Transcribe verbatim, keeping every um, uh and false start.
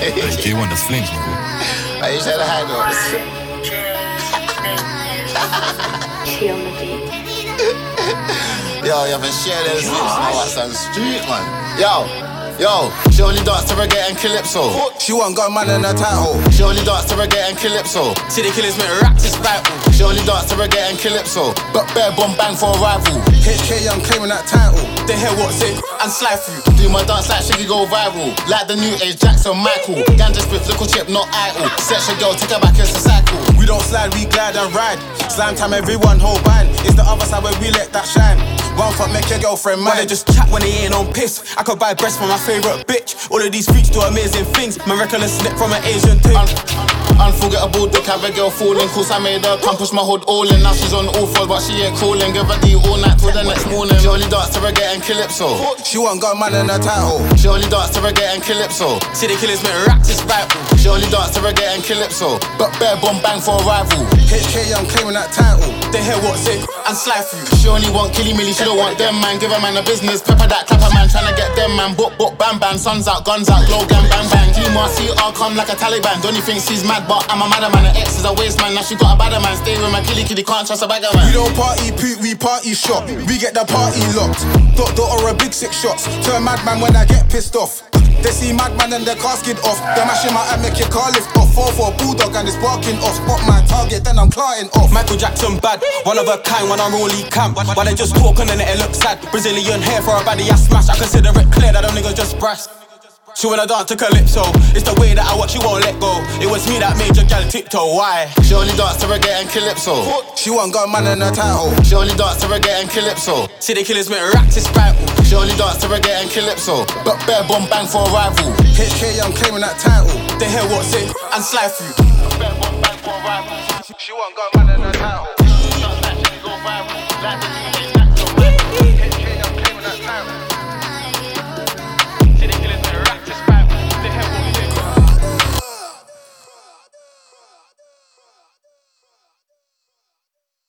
J one, das flames, man. Hey, you said I had those. Chill on the beat. Yo, you haven't shared those lips now at some street, man. Yo, yo, she only dance to reggae and calypso. She want got man in her title. She only dance to reggae and calypso. City killers make raps is vital. She only dance to reggae and calypso. But bare bomb bang for a rival. H K Young claiming that title. They hear what's it and slide through. Do my dance like Shiggy go viral. Like the new age Jackson Michael. Ganja spit, little chip, not idle. Sex your girl, take her back, it's a cycle. We don't slide, we glide and ride. Slime time, everyone hold band. It's the other side where we let that shine. One fuck, make your girlfriend mine. They just chat when they ain't on piss. I could buy breasts for my favourite bitch. All of these freaks do amazing things. My reckless slip from an Asian thing. Un- Unforgettable dick, have a girl falling. Cause I made her come push my hood all in. Now she's on all fours, but she ain't calling. Give her D all night till the next morning. She only dance to reggae and calypso. She want got man in her title. She only dance to reggae and calypso. City killers make raps is vital. She only dance to reggae and calypso. But bare bomb bang for a rival. H K Young claiming that title. They hear what's it and slide through. She only want killy milly, she don't want them man. Give a man a business, pepper that clapper man. Tryna get them man, book book bam bam. Suns out, guns out, glow gang bang bang. Team R C R come like a Taliban. Don't you think she's mad, but I'm a madder man. Her ex is a waste man, now she got a badder man. Stay with my killy killy, can't trust a bagger man. We don't party poot, we party shop. We get the party locked. Dot dot or a big six shots. Turn madman when I get pissed off. They see madman and the casket off. They mash him out and make your car lift off. Four for a bulldog and it's barking off. Spot my target, then I'm clarting off. Michael Jackson bad, one of a kind when I'm rolling camp. Why they just talk and then it looks sad. Brazilian hair for a baddie I smash. I consider it clear that them niggas just brass. She wanna dance to calypso. It's the way that I watch, you won't let go. It was me that made your gal tiptoe, why? She only dance to reggae and calypso. She want got man in her title. She only dance to reggae and calypso. City killers make raps is vital. She only dance to reggae and calypso. But bare bomb bang for a rival. H K Young claiming that title. They hear what's it and slide through. She want got man in her title.